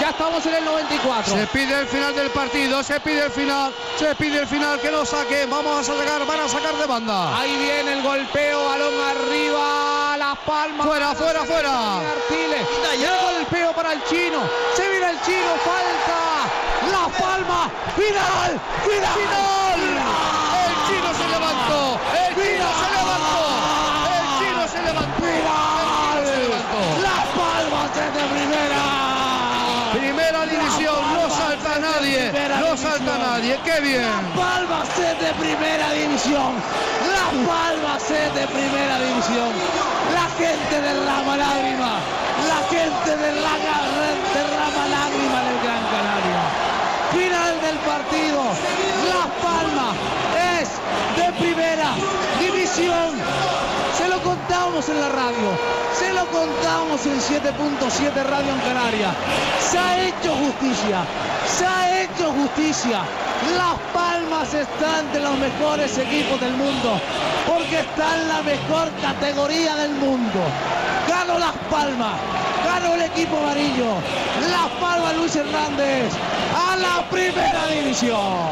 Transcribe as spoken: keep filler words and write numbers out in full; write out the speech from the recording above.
Ya estamos en el noventa y cuatro. Se pide el final del partido, se pide el final, se pide el final, que lo saquen. Vamos a sacar, van a sacar de banda. Ahí viene el golpeo, balón arriba, Las Palmas. Fuera, fuera, fuera. Artiles. El golpeo para el chino. Se viene el chino, falta. Las Palmas. Final, final, final. El chino se levantó. El chino se levantó. El chino se levantó. Final. Se levantó. Las Palmas es de primera. Primera división, no salta nadie, no salta nadie, qué bien. Las Palmas es de primera división, Las Palmas es de primera división. La gente derrama lágrima, la gente derrama, derrama lágrima del Gran Canaria. Final del partido, Las Palmas es de primera división. Se lo contamos en la radio, se lo contamos en siete punto siete Radio en Canarias. Se ha hecho justicia, se ha hecho justicia. Las Palmas está entre los mejores equipos del mundo, porque está en la mejor categoría del mundo. Ganó Las Palmas, ganó el equipo amarillo. Las Palmas, Luis Hernández, a la primera división.